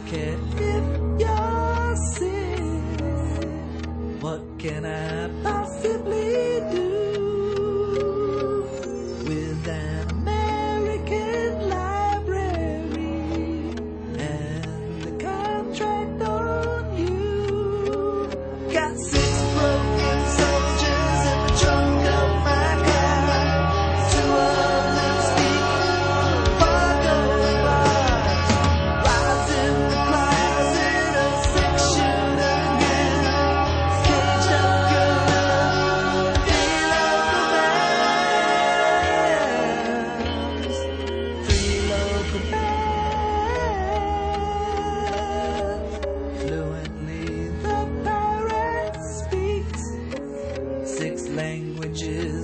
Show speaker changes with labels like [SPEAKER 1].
[SPEAKER 1] care if you're sick. What can I possibly do with an American library and the contract on you? Got 6 broken soldiers in the trunk of my car. 2 of them speak Fargo bars. Rise in the closet, a 6-shooter again. Caged up girl, three local bands. Fluently the pirate speaks 6 languages